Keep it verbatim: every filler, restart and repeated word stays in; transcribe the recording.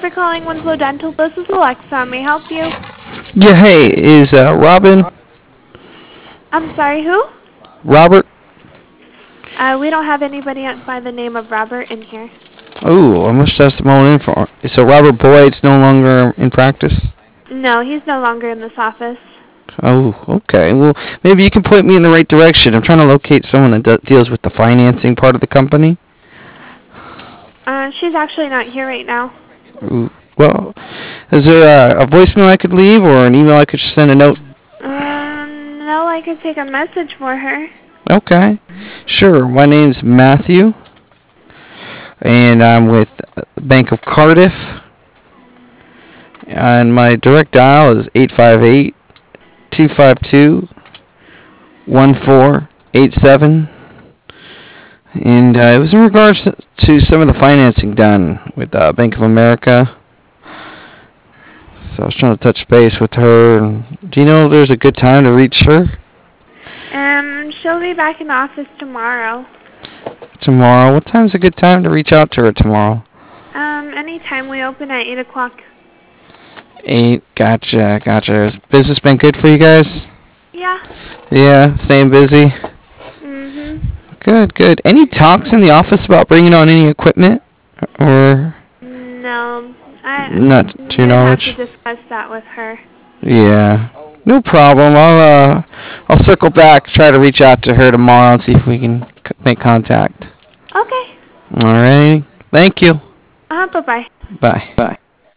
for calling Winslow Dental. This is Alexa. May I help you? Yeah, hey, is uh, Robin? I'm sorry, who? Robert? Uh, we don't have anybody by the name of Robert in here. Oh, I must have some old info. So Robert Boyd's no longer in practice? No, he's no longer in this office. Oh, okay. Well, maybe you can point me in the right direction. I'm trying to locate someone that de- deals with the financing part of the company. Uh, she's actually not here right now. Ooh. Well, is there a, a voicemail I could leave or an email I could send a note? Um, no, I could take a message for her. Okay. Sure. My name's Matthew, and I'm with Bank of Cardiff. And my direct dial is eight five eight, two five two, one four eight seven. And uh, it was in regards to some of the financing done with uh, Bank of America. So I was trying to touch base with her. Do you know if there's a good time to reach her? Um, she'll be back in the office tomorrow. Tomorrow? What time's a good time to reach out to her tomorrow? Um, anytime. We open at eight o'clock. eight, gotcha, gotcha. Has business been good for you guys? Yeah. Yeah, staying busy? Mm-hmm. Good, good. Any talks in the office about bringing on any equipment? Or? No. I, Not to your knowledge? have to discuss that with her. Yeah. No problem. I'll uh, I'll circle back, try to reach out to her tomorrow and see if we can c- make contact. Okay. All right. Thank you. Uh, bye-bye. Bye. Bye.